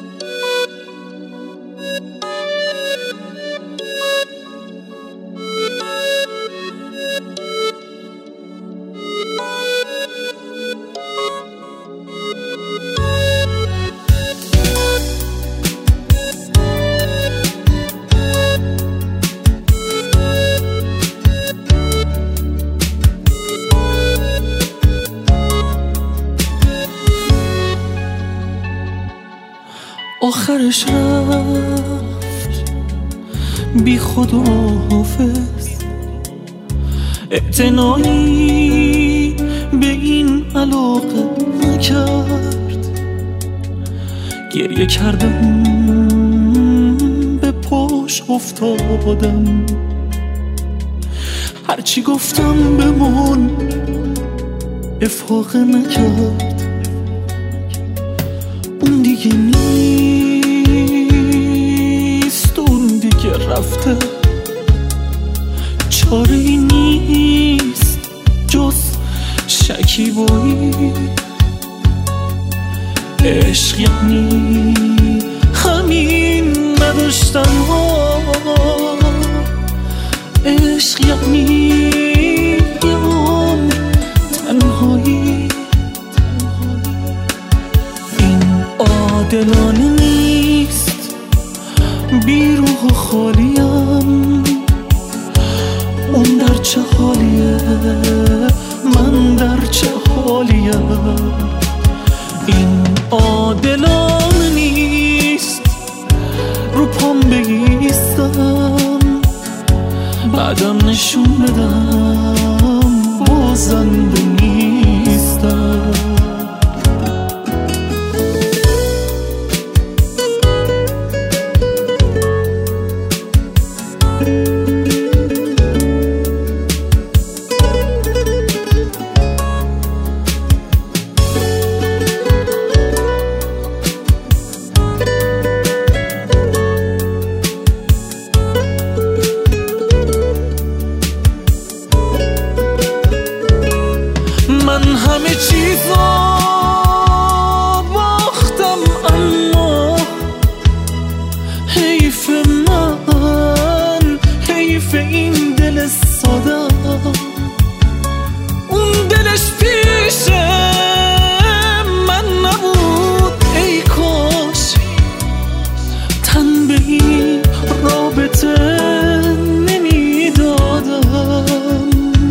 آخرش رفت بی خود و حافظ، اعتنایی به این علاقه نکرد. گریه کردم به پاش افتادم، هرچی گفتم بمون افاقه نکرد. اون دیگه نیست، اون دیگه رفته، چاره ای نیست جز شکیبایی. عشق یعنی همین نداشتن ها، عشق یعنی تنهایی. دلانه نیست، بی روح و خالیم. اون در چه حالیه، من در چه حالیم. این عادلانه نیست، رو پام بایستم بعدم نشون بدم بازنده نیستم. من همه چیزا باختم، اما حیف من، حیف این دل ساده. اون دلش پیش من نبود، ای کاش تن به این رابطه نمیدادم.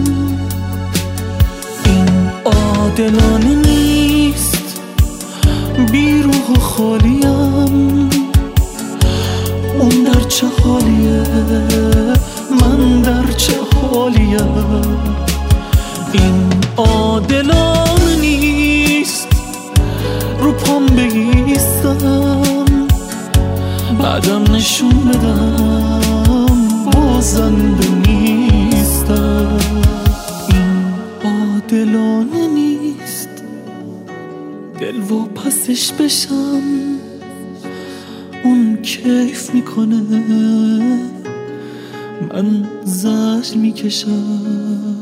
دلانه نیست، بی روح و خالیم. اون در چه حالیه، من در چه حالیم. این عادلانه نیست، رو پام بایستم بعدم نشون بدم بازنده نیستم. دلانه نیست، دل و پسش بشم. اون کیف میکنه، من زجر میکشم.